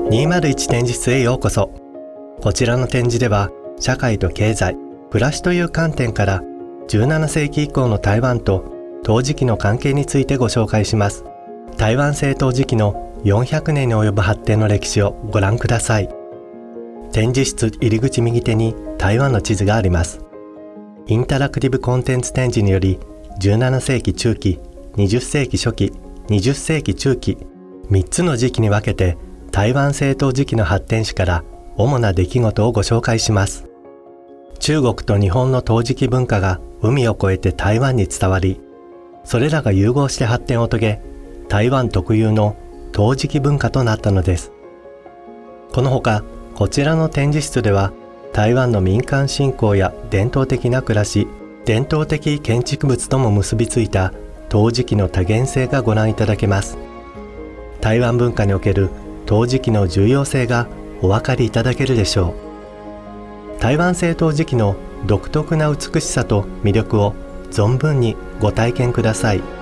201展示室へようこそ。こちらの展示では、社会と経済、暮らしという観点から17世紀以降の台湾と陶磁器の関係についてご紹介します。台湾製陶磁器の400年に及ぶ発展の歴史をご覧ください。展示室入り口右手に台湾の地図があります。インタラクティブコンテンツ展示により17世紀中期、20世紀初期、20世紀中期、3つの時期に分けて台湾製陶磁器の発展史から主な出来事をご紹介します。中国と日本の陶磁器文化が海を越えて台湾に伝わり、それらが融合して発展を遂げ、台湾特有の陶磁器文化となったのです。このほか、こちらの展示室では、台湾の民間信仰や伝統的な暮らし、伝統的建築物とも結びついた陶磁器の多元性がご覧いただけます。台湾文化における陶磁器の重要性がお分かりいただけるでしょう。台湾製陶磁器の独特な美しさと魅力を存分にご体験ください。